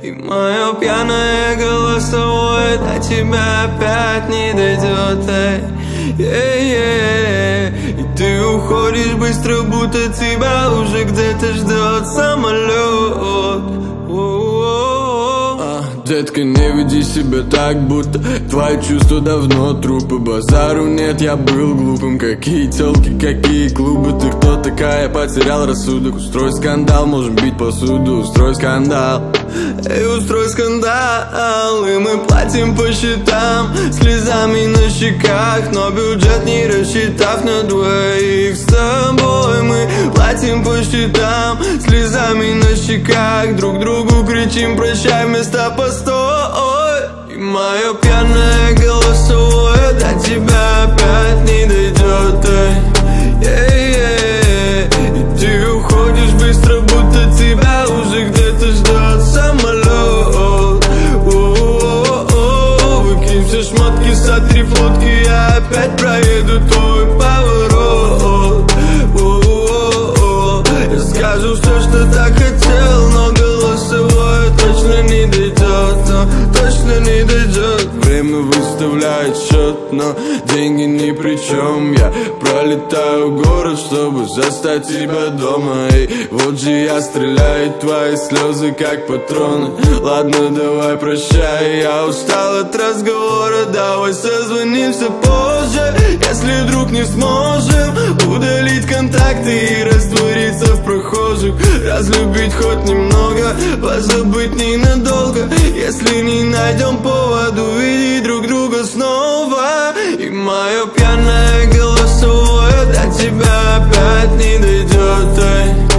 И мое пьяное голосовое до тебя опять не дойдет, и ты уходишь быстро, будто тебя уже где-то ждет самолет. Детка, не веди себя так, будто твои чувства давно трупы. Базару нет, я был глупым. Какие тёлки, какие клубы. Ты кто такая, потерял рассудок. Устрой скандал, можем бить посуду. Устрой скандал, устрой скандал. И мы платим по счетам, слезами на щеках, но бюджет не рассчитав на двоих. С тобой мы платим по счетам, слезами на щеках, друг другу кричим прощай вместо постой. И мое пьяное голосовое до тебя опять не дойдет, и ты уходишь быстро, будто тебя уже где-то ждет самолет. Выкинь все шмотки, сотри флотки, я опять проеду твой поворот. Я скажу все, что так хотел, но голосовое точно не дойдет, точно не дойдет. Время выставляет счет, но деньги ни при чем. Я пролетаю город, чтобы застать тебя дома. И вот же я стреляю, твои слезы как патроны. Ладно, давай прощай, я устал от разговора. Давай созвонимся позже, если вдруг не сможем удалить контакты и раствориться в прохожих. Разлюбить хоть немного, позабыть ненадолго. Если не найдем повод увидеть друг друга снова. И мое пьяное голосовое до тебя опять не дойдет,